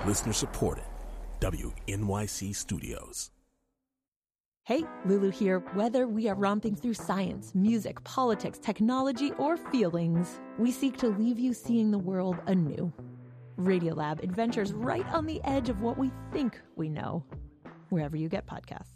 Listener supported. WNYC Studios. Hey, Lulu here. Whether we are romping through science, music, politics, technology, or feelings, we seek to leave you seeing the world anew. Radiolab adventures right on the edge of what we think we know, wherever you get podcasts.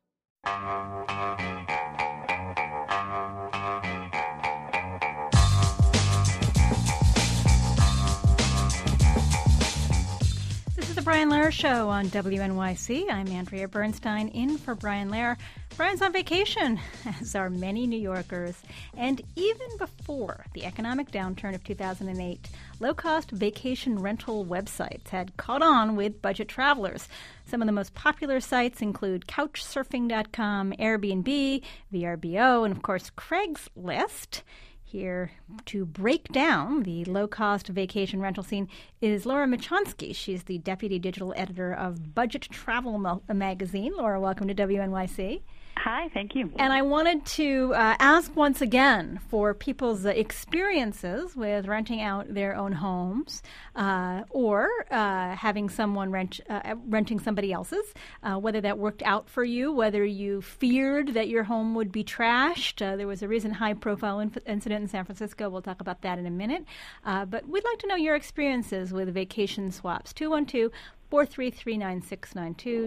This is the Brian Lehrer Show on WNYC. I'm Andrea Bernstein in for Brian Lehrer. Brian's on vacation, as are many New Yorkers. And even before the economic downturn of 2008, low-cost vacation rental websites had caught on with budget travelers. Some of the most popular sites include Couchsurfing.com, Airbnb, VRBO, and, of course, Craigslist. Here to break down the low-cost vacation rental scene is Laura Machonsky. She's the deputy digital editor of Budget Travel magazine. Laura, welcome to WNYC. Hi, thank you. And I wanted to ask once again for people's experiences with renting out their own homes or having someone renting somebody else's, whether that worked out for you, whether you feared that your home would be trashed. There was a recent high-profile incident in San Francisco. We'll talk about that in a minute. But we'd like to know your experiences with vacation swaps. 212-433-9692,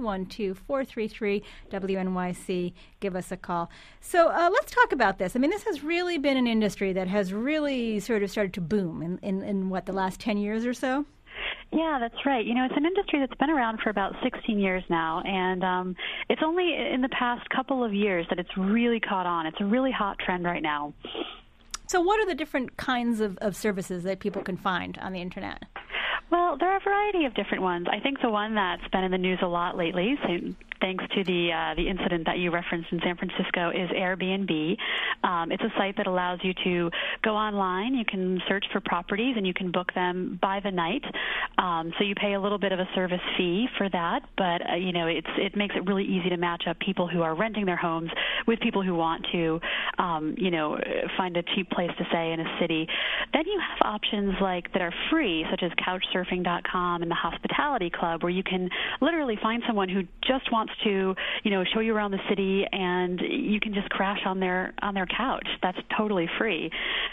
212-433-WNYC. Give us a call. So let's talk about this. I mean, this has really been an industry that has really sort of started to boom in what, the last 10 years or so? Yeah, that's right. You know, it's an industry that's been around for about 16 years now, and it's only in the past couple of years that it's really caught on. It's a really hot trend right now. So what are the different kinds of services that people can find on the Internet? Well, there are a variety of different ones. I think the one that's been in the news a lot lately, thanks to the incident that you referenced in San Francisco, is Airbnb. It's a site that allows you to go online. You can search for properties, and you can book them by the night. So you pay a little bit of a service fee for that, but it makes it really easy to match up people who are renting their homes with people who want to, find a cheap place to stay in a city. Then you have options that are free, such as Couchsurfing.com and the Hospitality Club, where you can literally find someone who just wants to, show you around the city, and you can just crash on their couch. That's totally free.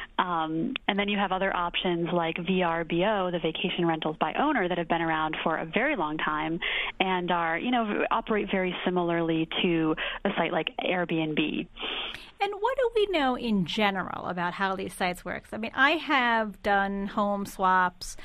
And then you have other options like VRBO, the Vacation Rentals by Owner, that have been around for a very long time and are, operate very similarly to a site like Airbnb. And what do we know in general about how these sites work? I mean, I have done home swaps.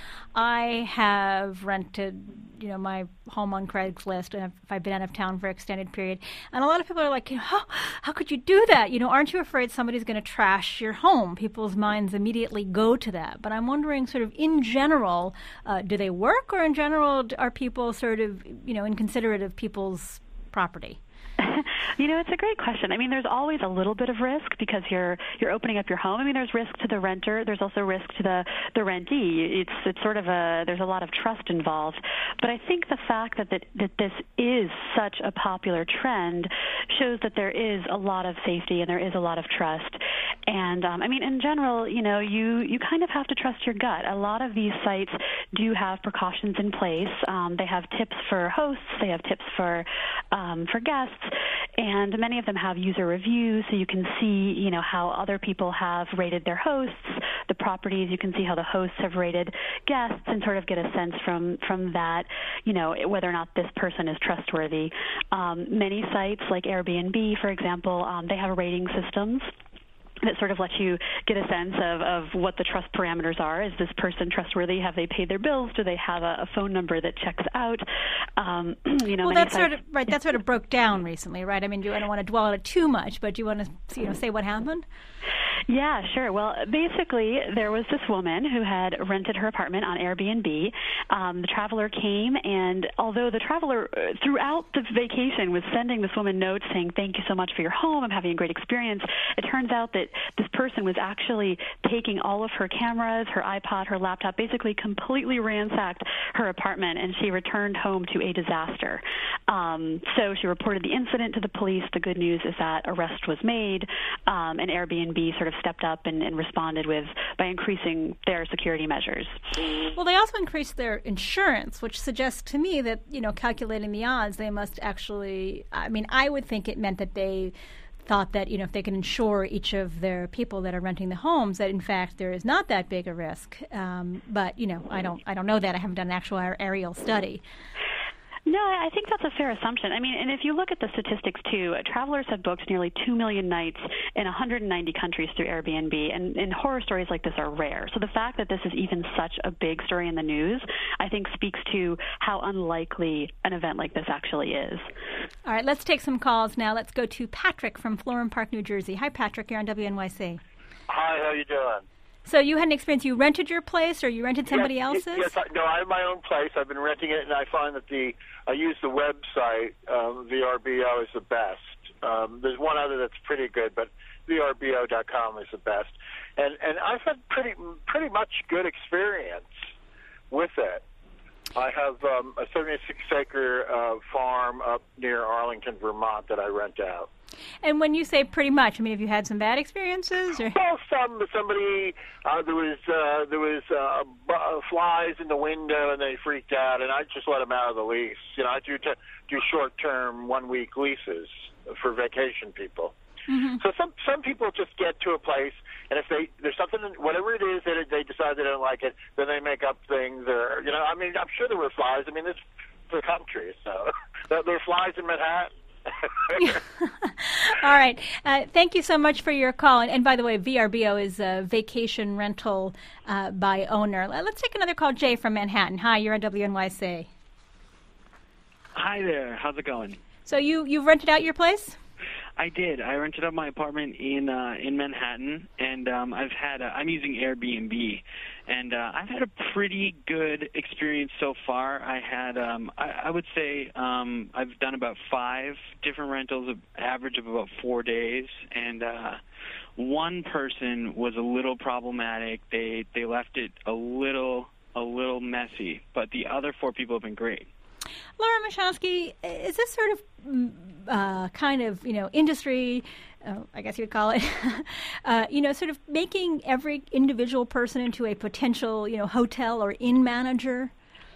I have rented, my home on Craigslist if I've been out of town for an extended period. And a lot of people are like, how could you do that? Aren't you afraid somebody's going to trash your home? People's minds immediately go to that. But I'm wondering, sort of in general, do they work, or in general are people sort of, inconsiderate of people's property? It's a great question. I mean, there's always a little bit of risk because you're opening up your home. I mean, there's risk to the renter. There's also risk to the rentee. It's sort of there's a lot of trust involved. But I think the fact that this is such a popular trend shows that there is a lot of safety and there is a lot of trust. And in general, you kind of have to trust your gut. A lot of these sites do have precautions in place. They have tips for hosts. They have tips for guests. And many of them have user reviews, so you can see, how other people have rated their hosts, the properties. You can see how the hosts have rated guests, and sort of get a sense from that, whether or not this person is trustworthy. Many sites, like Airbnb, for example, they have rating systems that sort of lets you get a sense of what the trust parameters are. Is this person trustworthy? Have they paid their bills? Do they have a phone number that checks out? Well, that's sort of right. That sort of broke down recently, right? I mean, I don't want to dwell on it too much, but do you want to say what happened? Yeah, sure. Well, basically, there was this woman who had rented her apartment on Airbnb. The traveler came, and although the traveler throughout the vacation was sending this woman notes saying, "Thank you so much for your home. I'm having a great experience," it turns out that this person was actually taking all of her cameras, her iPod, her laptop, basically completely ransacked her apartment, and she returned home to a disaster. So she reported the incident to the police. The good news is that arrest was made, and Airbnb sort sort of stepped up and responded by increasing their security measures. Well, they also increased their insurance, which suggests to me that, calculating the odds, they must actually, I would think it meant that they thought that, if they can insure each of their people that are renting the homes, that in fact there is not that big a risk. But, I don't know that. I haven't done an actual aerial study. No, I think that's a fair assumption. And if you look at the statistics, too, travelers have booked nearly 2 million nights in 190 countries through Airbnb, and horror stories like this are rare. So the fact that this is even such a big story in the news, I think speaks to how unlikely an event like this actually is. All right, let's take some calls now. Let's go to Patrick from Florham Park, New Jersey. Hi, Patrick. You're on WNYC. Hi, how you doing? So you had an experience. You rented your place, or you rented somebody else's? Yes, I have my own place. I've been renting it, and I find that I use the website. VRBO is the best. There's one other that's pretty good, but VRBO.com is the best. And I've had pretty much good experience with it. I have a 76-acre farm up near Arlington, Vermont that I rent out. And when you say pretty much, have you had some bad experiences? Or? Well, somebody there was flies in the window and they freaked out, and I just let them out of the lease. I do short-term 1-week leases for vacation people. Mm-hmm. So some people just get to a place, and if there's something, whatever it is that they decide they don't like it, then they make up things. Or I'm sure there were flies. This is the country, so there are flies in Manhattan. All right. Thank you so much for your call. And by the way, VRBO is a vacation rental by owner. Let's take another call. Jay from Manhattan. Hi, you're on WNYC. Hi there. How's it going? So you've rented out your place? I did. I rented out my apartment in Manhattan, and I'm using Airbnb, and I've had a pretty good experience so far. I had I would say I've done about 5 different rentals, of average of about 4 days, and one person was a little problematic. They left it a little messy, but the other 4 people have been great. Laura Michalski, is this sort of kind of, industry, I guess you would call it, sort of making every individual person into a potential, hotel or inn manager?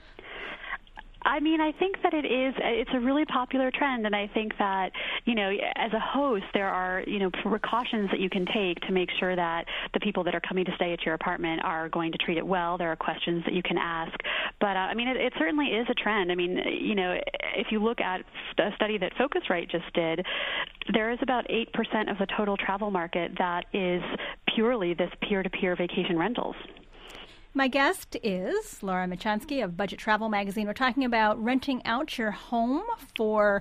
I think that it's a really popular trend, and I think that, as a host, there are, precautions that you can take to make sure that the people that are coming to stay at your apartment are going to treat it well. There are questions that you can ask. But, it certainly is a trend. If you look at a study that Focusrite just did, there is about 8% of the total travel market that is purely this peer-to-peer vacation rentals. My guest is Laura Michalski of Budget Travel Magazine. We're talking about renting out your home for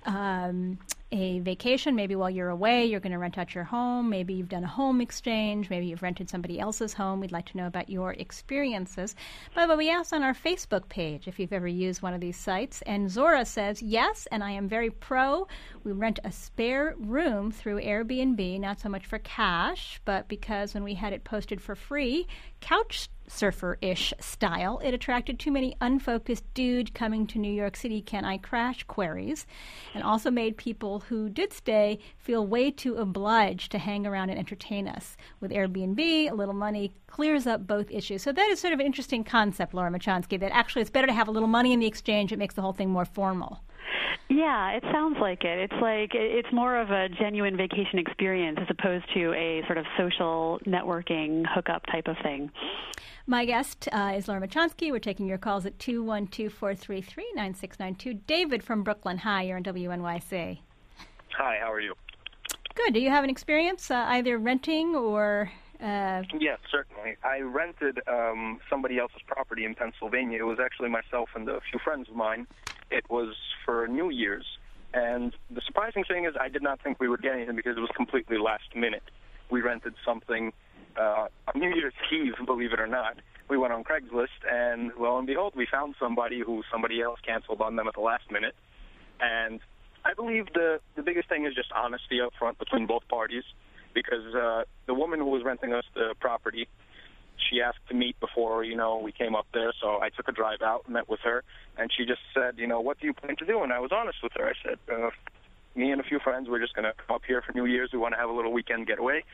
a vacation. Maybe while you're away, you're going to rent out your home. Maybe you've done a home exchange. Maybe you've rented somebody else's home. We'd like to know about your experiences. By the way, we asked on our Facebook page if you've ever used one of these sites. And Zora says, yes, and I am very pro. We rent a spare room through Airbnb, not so much for cash, but because when we had it posted for free, couch surfer-ish style, it attracted too many unfocused dude coming to New York City, can I crash queries, and also made people who did stay feel way too obliged to hang around and entertain us. With Airbnb, a little money clears up both issues. So that is sort of an interesting concept, Laura Michalski, that actually it's better to have a little money in the exchange. It makes the whole thing more formal. Yeah, it sounds like it. It's more of a genuine vacation experience as opposed to a sort of social networking hookup type of thing. My guest is Laura Michalski. We're taking your calls at 212-433-9692. David from Brooklyn. Hi, you're on WNYC. Hi, how are you? Good. Do you have an experience either renting or... Yes, certainly. I rented somebody else's property in Pennsylvania. It was actually myself and a few friends of mine. It was for New Year's. And the surprising thing is I did not think we would get anything because it was completely last minute. We rented something on New Year's Eve, believe it or not. We went on Craigslist, and lo and behold, we found somebody who somebody else canceled on them at the last minute. And I believe the biggest thing is just honesty up front between both parties, because the woman who was renting us the property, she asked to meet before, we came up there, so I took a drive out, met with her, and she just said, what do you plan to do? And I was honest with her. I said, me and a few friends, we're just going to come up here for New Year's. We want to have a little weekend getaway.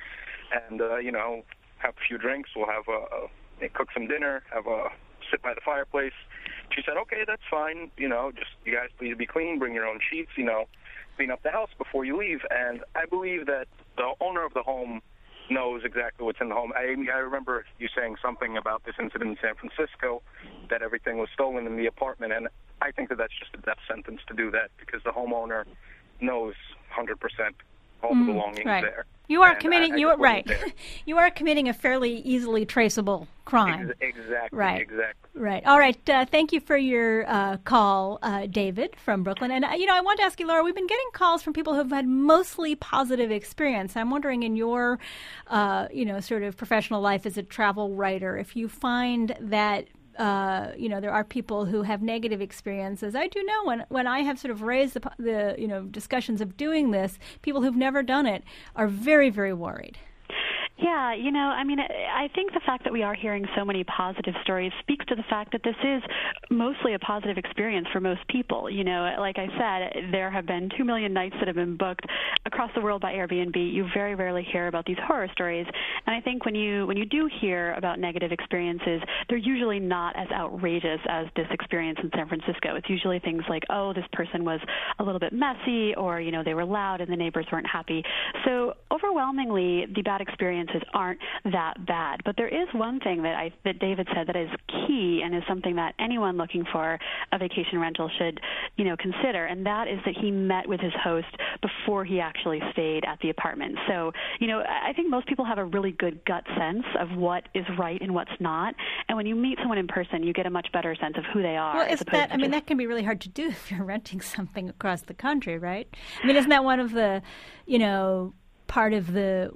and have a few drinks. We'll have cook some dinner, sit by the fireplace. She said, okay, that's fine. Just you guys please be clean, bring your own sheets, clean up the house before you leave. And I believe that the owner of the home knows exactly what's in the home. I remember you saying something about this incident in San Francisco, that everything was stolen in the apartment, and I think that that's just a death sentence to do that, because the homeowner knows 100% all the belongings there. You are committing. You are right. You are committing a fairly easily traceable crime. Exactly. Right. Exactly. Right. All right. Thank you for your call, David from Brooklyn. And I want to ask you, Laura. We've been getting calls from people who've had mostly positive experience. I'm wondering, in your, sort of professional life as a travel writer, if you find that there are people who have negative experiences. I do know when I have sort of raised the discussions of doing this, people who've never done it are very, very worried. Yeah, I think the fact that we are hearing so many positive stories speaks to the fact that this is mostly a positive experience for most people. Like I said, there have been 2 million nights that have been booked across the world by Airbnb. You very rarely hear about these horror stories. And I think when you do hear about negative experiences, they're usually not as outrageous as this experience in San Francisco. It's usually things like, oh, this person was a little bit messy, or, they were loud and the neighbors weren't happy. So overwhelmingly, the bad experiences aren't that bad. But there is one thing that David said that is key and is something that anyone looking for a vacation rental should, consider, and that is that he met with his host before he actually stayed at the apartment. So, I think most people have a really good gut sense of what is right and what's not. And when you meet someone in person, you get a much better sense of who they are. Well, that can be really hard to do if you're renting something across the country, right? I mean, isn't that one of the, part of the,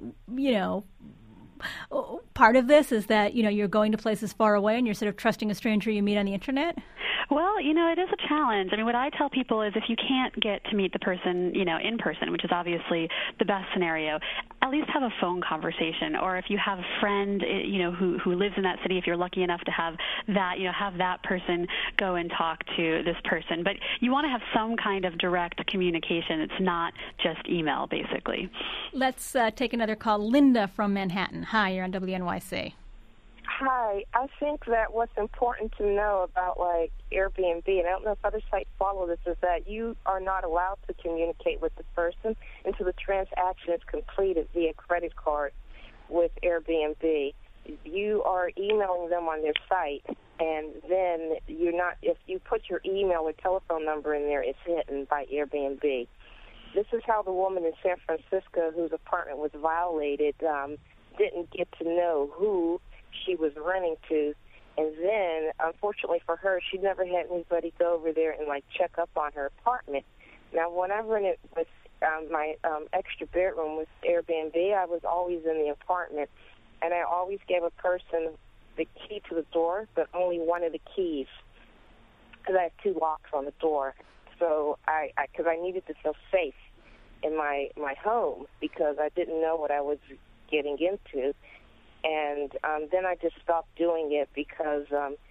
part of this is that, you're going to places far away and you're sort of trusting a stranger you meet on the internet? Well, it is a challenge. I mean, what I tell people is if you can't get to meet the person, in person, which is obviously the best scenario, at least have a phone conversation. Or if you have a friend, who lives in that city, if you're lucky enough to have that, have that person go and talk to this person. But you want to have some kind of direct communication. It's not just email, basically. Let's take another call. Linda from Manhattan. Hi, you're on WNYC. Hi. I think that what's important to know about, Airbnb, and I don't know if other sites follow this, is that you are not allowed to communicate with the person until the transaction is completed via credit card with Airbnb. You are emailing them on their site, and then if you put your email or telephone number in there, it's hidden by Airbnb. This is how the woman in San Francisco whose apartment was violated didn't get to know who she was renting to. And then, unfortunately for her, she never had anybody go over there and, check up on her apartment. Now, when I rented with my extra bedroom with Airbnb, I was always in the apartment, and I always gave a person the key to the door, but only one of the keys, because I have 2 locks on the door. So because I needed to feel safe in my home, because I didn't know what I was getting into. And then I just stopped doing it because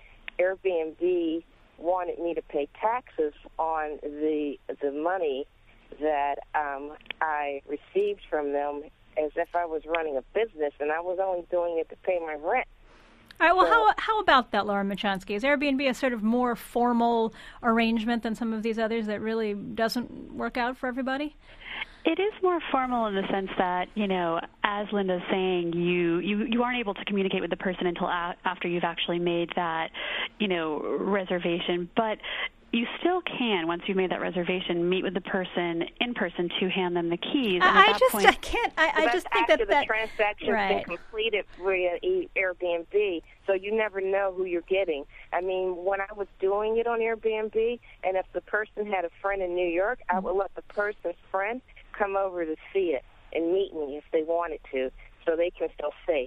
Airbnb wanted me to pay taxes on the money that I received from them as if I was running a business, and I was only doing it to pay my rent. All right, well, how about that, Laura Machansky? Is Airbnb a sort of more formal arrangement than some of these others that really doesn't work out for everybody? It is more formal in the sense that, as Linda's saying, you aren't able to communicate with the person until after you've actually made that, reservation. But you still can, once you've made that reservation, meet with the person in person to hand them the keys. And I just think that the transaction's been completed via Airbnb, so you never know who you're getting. I mean, when I was doing it on Airbnb, and if the person had a friend in New York, I would let the person's friend come over to see it and meet me if they wanted to, so they can feel safe.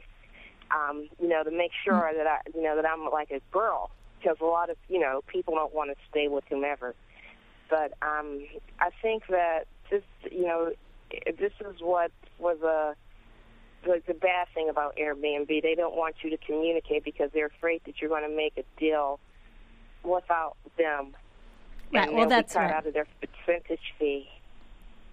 To make sure that I'm like a girl, because a lot of people don't want to stay with whomever. But I think that this is what was the bad thing about Airbnb. They don't want you to communicate because they're afraid that you're going to make a deal without them. Right. Well, that's cut out of their percentage fee.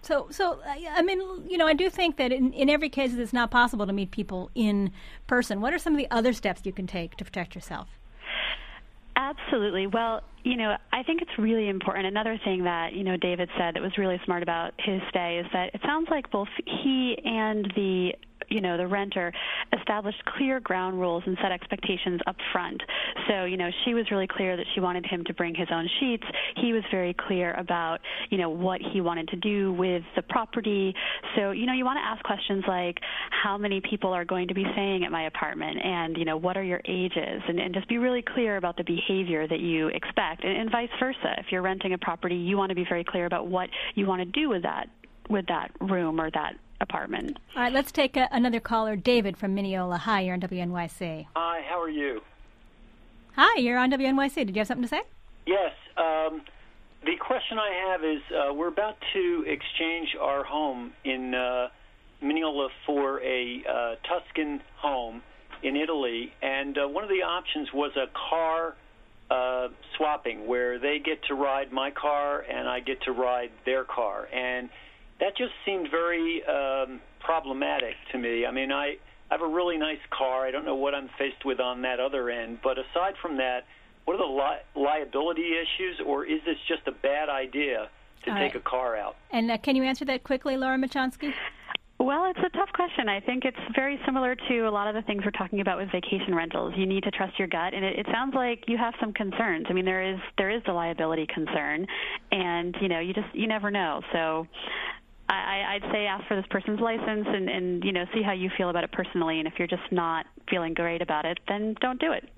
So I mean, I do think that in every case it's not possible to meet people in person. What are some of the other steps you can take to protect yourself? Absolutely. Well, I think it's really important. Another thing that, David said that was really smart about his stay is that it sounds like both he and the renter established clear ground rules and set expectations up front. So, she was really clear that she wanted him to bring his own sheets. He was very clear about, what he wanted to do with the property. So, you want to ask questions like, how many people are going to be staying at my apartment? And, what are your ages? And just be really clear about the behavior that you expect. And vice versa. If you're renting a property, you want to be very clear about what you want to do with that room or that apartment. All right, let's take another caller. David from Mineola. Hi, you're on WNYC. Hi, how are you? Hi, you're on WNYC. Did you have something to say? Yes. The question I have is we're about to exchange our home in Mineola for a Tuscan home in Italy, and one of the options was a car swapping where they get to ride my car and I get to ride their car. And that just seemed very problematic to me. I mean, I have a really nice car. I don't know what I'm faced with on that other end. But aside from that, what are the liability issues, or is this just a bad idea to take a car out? And can you answer that quickly, Laura Machansky? Well, it's a tough question. I think it's very similar to a lot of the things we're talking about with vacation rentals. You need to trust your gut, and it sounds like you have some concerns. I mean, there is the liability concern, and you never know. So I'd say ask for this person's license and see how you feel about it personally. And if you're just not feeling great about it, then don't do it.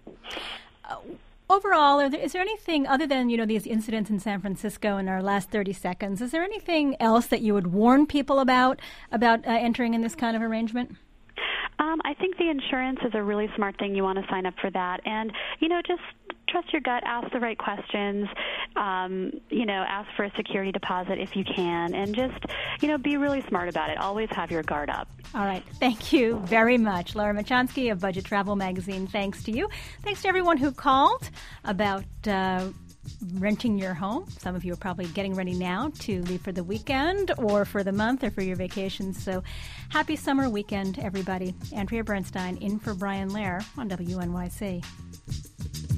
Overall, is there anything other than, these incidents in San Francisco in our last 30 seconds, is there anything else that you would warn people about entering in this kind of arrangement? I think the insurance is a really smart thing. You want to sign up for that. And, just trust your gut, ask the right questions, ask for a security deposit if you can, and just, be really smart about it. Always have your guard up. All right. Thank you very much. Laura Machansky of Budget Travel Magazine. Thanks to you. Thanks to everyone who called about renting your home. Some of you are probably getting ready now to leave for the weekend or for the month or for your vacation. So happy summer weekend, everybody. Andrea Bernstein in for Brian Lehrer on WNYC.